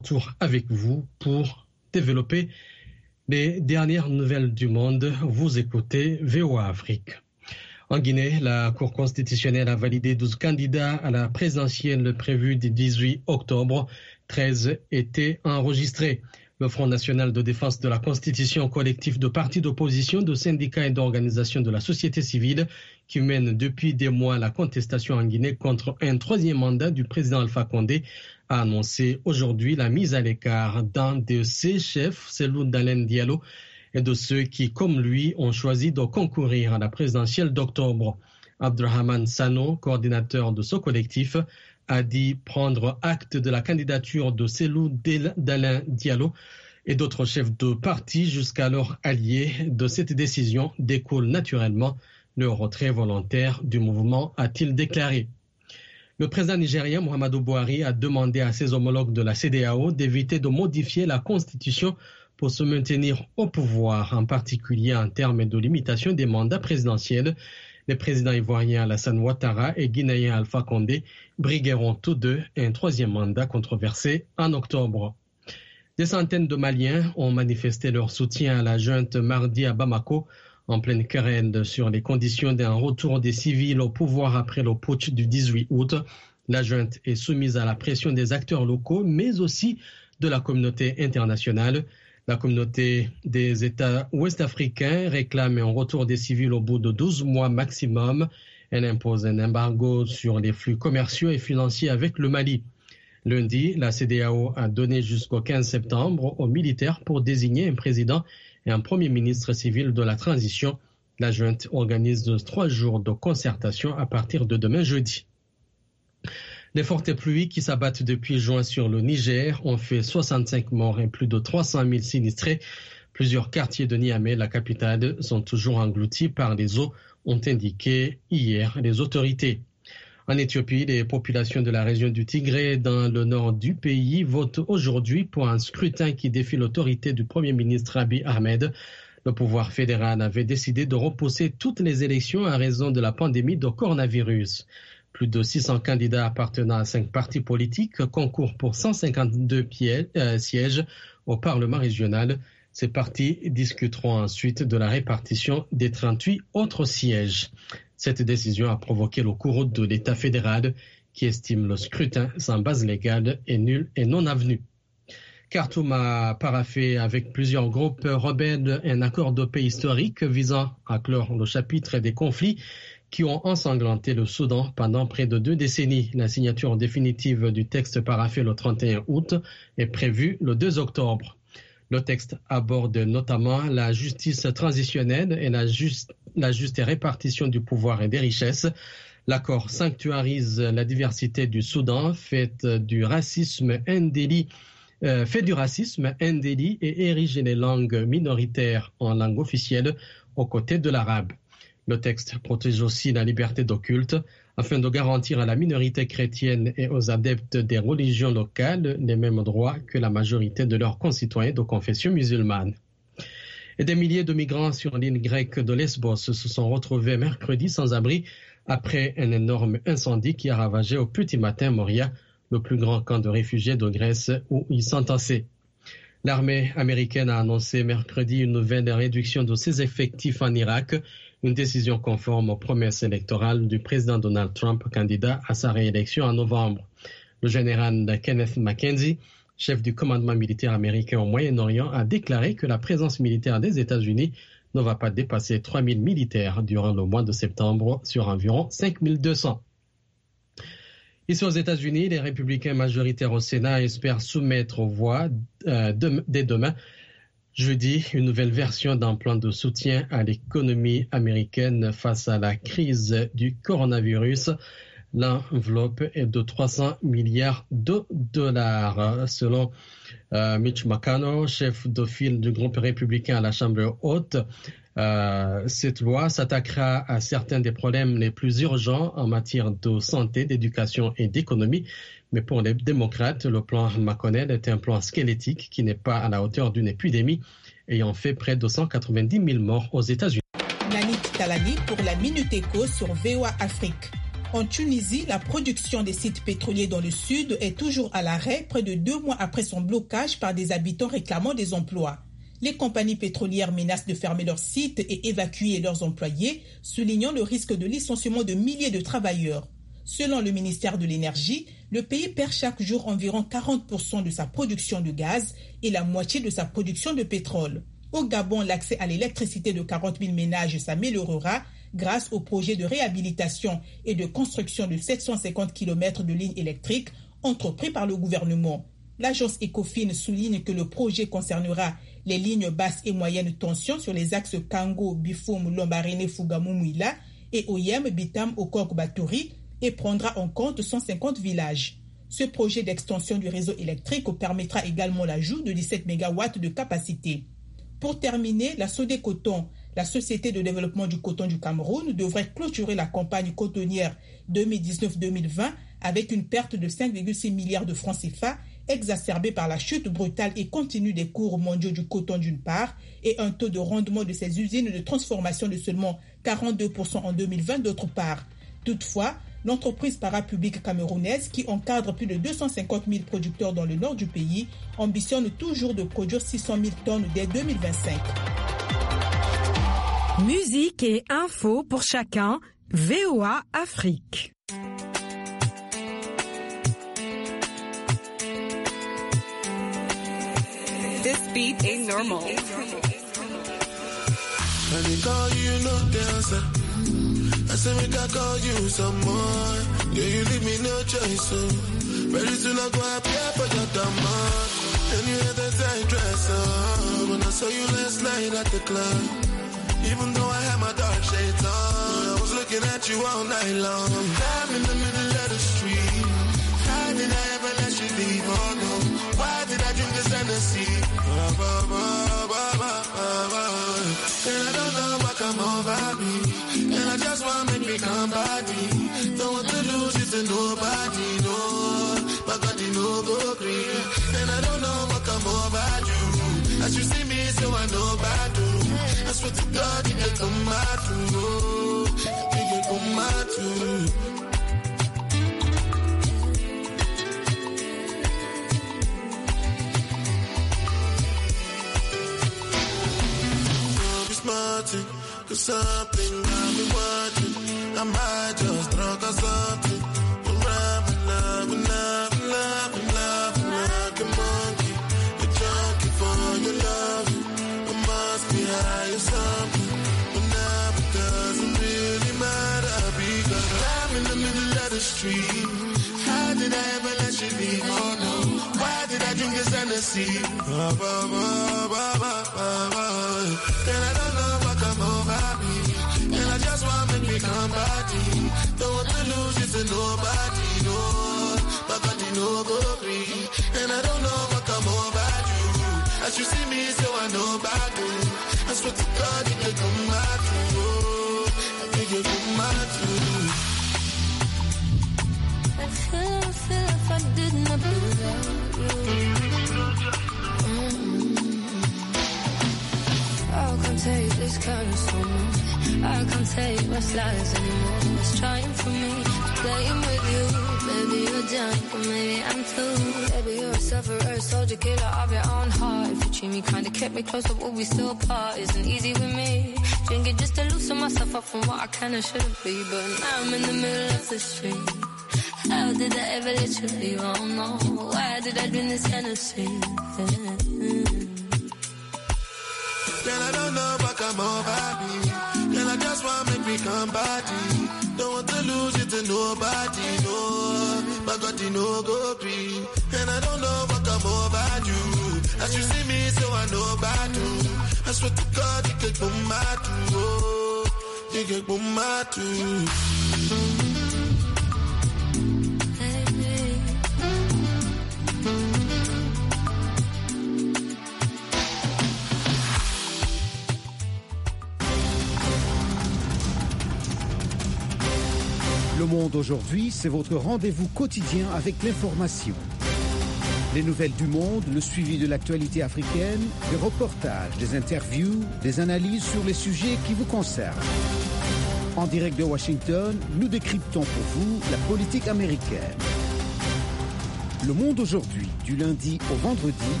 Tour avec vous pour développer les dernières nouvelles du monde. Vous écoutez VOA Afrique. En Guinée, la Cour constitutionnelle a validé 12 candidats à la présidentielle prévue du 18 octobre. 13 étaient enregistrés. Le Front national de défense de la Constitution, collectif de partis d'opposition, de syndicats et d'organisations de la société civile qui mène depuis des mois la contestation en Guinée contre un troisième mandat du président Alpha Condé, a annoncé aujourd'hui la mise à l'écart d'un de ses chefs, Cellou Dalein Diallo, et de ceux qui, comme lui, ont choisi de concourir à la présidentielle d'octobre. Abdrahman Sano, coordinateur de ce collectif, a dit prendre acte de la candidature de Cellou Dalein Diallo et d'autres chefs de parti jusqu'alors alliés. De cette décision découle naturellement le retrait volontaire du mouvement, a-t-il déclaré. Le président nigérien Muhammadu Buhari a demandé à ses homologues de la CEDEAO d'éviter de modifier la constitution pour se maintenir au pouvoir, en particulier en termes de limitation des mandats présidentiels. Les présidents ivoiriens Alassane Ouattara et guinéens Alpha Condé brigueront tous deux un troisième mandat controversé en octobre. Des centaines de Maliens ont manifesté leur soutien à la junte mardi à Bamako, en pleine querelle sur les conditions d'un retour des civils au pouvoir après le putsch du 18 août. La junte est soumise à la pression des acteurs locaux, mais aussi de la communauté internationale. La communauté des États ouest-africains réclame un retour des civils au bout de 12 mois maximum. Elle impose un embargo sur les flux commerciaux et financiers avec le Mali. Lundi, la CEDEAO a donné jusqu'au 15 septembre aux militaires pour désigner un président et un premier ministre civil de la transition. La junte organise 3 jours de concertation à partir de demain jeudi. Les fortes pluies qui s'abattent depuis juin sur le Niger ont fait 65 morts et plus de 300 000 sinistrés. Plusieurs quartiers de Niamey, la capitale, sont toujours engloutis par les eaux, ont indiqué hier les autorités. En Éthiopie, les populations de la région du Tigré, dans le nord du pays, votent aujourd'hui pour un scrutin qui défie l'autorité du Premier ministre Abiy Ahmed. Le pouvoir fédéral avait décidé de repousser toutes les élections à raison de la pandémie de coronavirus. Plus de 600 candidats appartenant à 5 partis politiques concourent pour 152 sièges au Parlement régional. Ces partis discuteront ensuite de la répartition des 38 autres sièges. Cette décision a provoqué le courroux de l'État fédéral qui estime le scrutin sans base légale et nul et non avenu. Khartoum a paraphé avec plusieurs groupes rebelles un accord de paix historique visant à clore le chapitre des conflits qui ont ensanglanté le Soudan pendant près de 2 décennies. La signature définitive du texte paraphé le 31 août est prévue le 2 octobre. Le texte aborde notamment la justice transitionnelle et la juste répartition du pouvoir et des richesses. L'accord sanctuarise la diversité du Soudan, fait du racisme un délit et érige les langues minoritaires en langue officielle aux côtés de l'arabe. Le texte protège aussi la liberté de culte afin de garantir à la minorité chrétienne et aux adeptes des religions locales les mêmes droits que la majorité de leurs concitoyens de confession musulmane. Et des milliers de migrants sur l'île grecque de Lesbos se sont retrouvés mercredi sans abri après un énorme incendie qui a ravagé au petit matin Moria, le plus grand camp de réfugiés de Grèce où ils s'entassaient. L'armée américaine a annoncé mercredi une nouvelle réduction de ses effectifs en Irak, une décision conforme aux promesses électorales du président Donald Trump, candidat à sa réélection en novembre. Le général Kenneth McKenzie, chef du commandement militaire américain au Moyen-Orient, a déclaré que la présence militaire des États-Unis ne va pas dépasser 3 000 militaires durant le mois de septembre sur environ 5 200. Ici aux États-Unis, les républicains majoritaires au Sénat espèrent soumettre aux voix dès demain, jeudi, une nouvelle version d'un plan de soutien à l'économie américaine face à la crise du coronavirus. L'enveloppe est de 300 milliards de dollars. Selon Mitch McConnell, chef de file du groupe républicain à la Chambre haute, cette loi s'attaquera à certains des problèmes les plus urgents en matière de santé, d'éducation et d'économie. Mais pour les démocrates, le plan McConnell est un plan squelettique qui n'est pas à la hauteur d'une épidémie, ayant fait près de 190 000 morts aux États-Unis. Nanit Talani pour la Minute Éco sur VOA Afrique. En Tunisie, la production des sites pétroliers dans le sud est toujours à l'arrêt près de 2 mois après son blocage par des habitants réclamant des emplois. Les compagnies pétrolières menacent de fermer leurs sites et évacuer leurs employés, soulignant le risque de licenciement de milliers de travailleurs. Selon le ministère de l'Énergie, le pays perd chaque jour environ 40% de sa production de gaz et la moitié de sa production de pétrole. Au Gabon, l'accès à l'électricité de 40 000 ménages s'améliorera grâce au projet de réhabilitation et de construction de 750 km de lignes électriques entrepris par le gouvernement. L'agence Ecofin souligne que le projet concernera les lignes basses et moyennes tension sur les axes Kango, Bifoum, Lombarene, Fougamou, Mouila et Oyem, Bitam, Okok, Batouri et prendra en compte 150 villages. Ce projet d'extension du réseau électrique permettra également l'ajout de 17 MW de capacité. Pour terminer, la Sodé-Coton, la Société de développement du coton du Cameroun, devrait clôturer la campagne cotonnière 2019-2020 avec une perte de 5,6 milliards de francs CFA, exacerbée par la chute brutale et continue des cours mondiaux du coton d'une part et un taux de rendement de ses usines de transformation de seulement 42% en 2020 d'autre part. Toutefois, l'entreprise parapublique camerounaise, qui encadre plus de 250 000 producteurs dans le nord du pays, ambitionne toujours de produire 600 000 tonnes dès 2025. Musique et infos pour chacun, VOA Afrique. This beat ain't normal. And they call you no dancer. I say make I call you some more. Yeah, you leave me no choice, so very soon I go appear for your demand. And you had that tight dress on when I saw you last night at the club. Even though I had my dark shades on, I was looking at you all night long. I'm in the middle of the street. How did I ever let you leave? Oh no, why did I drink this Hennessy? And I don't know what come over me. And I just want to make me come body. Don't want to lose it to nobody, no. My body no go green. And I don't know what come over you. As you see me, so I know bad do. I swear to God, you can come out too. You can come out too. Smarting, cause something I've been watching. I might just drunk or something. Loving like a monkey. A junkie for your love. I must be high or something. But now it doesn't really matter because I'm in the middle of the street. How did I ever let you leave? Oh no, why did I drink this Hennessy? And I don't know what come over me. And I just want to make me come body. Don't want to lose it to nobody, no. My body no go free. And I don't know what come over you. As you see me, so I know bad do. I swear to God, you can come back to. I think you come back to. I feel if I did not love you. I can't take this kind of song. I can't take what's lies anymore. It's trying for me to playing with you. Maybe you're down, but maybe I'm too. Baby, you're a sufferer, soldier, killer of your own heart. If you treat me kinda, kept me close, but will we still apart? Isn't easy with me. Drinking just to loosen myself up from what I can and shouldn't be. But now I'm in the middle of the street. How did I ever let you leave? Oh no, why did I drink this Hennessy? And I don't know what come over me. And I just want to make me come body. Don't want to lose it to nobody, no. My body no go green. And I don't know what come over you. As you see me, so I know bad do. I swear to God, you can come mad too. Oh, you can come mad too. Le Monde aujourd'hui, c'est votre rendez-vous quotidien avec l'information. Les nouvelles du monde, le suivi de l'actualité africaine, des reportages, des interviews, des analyses sur les sujets qui vous concernent. En direct de Washington, nous décryptons pour vous la politique américaine. Le Monde aujourd'hui, du lundi au vendredi,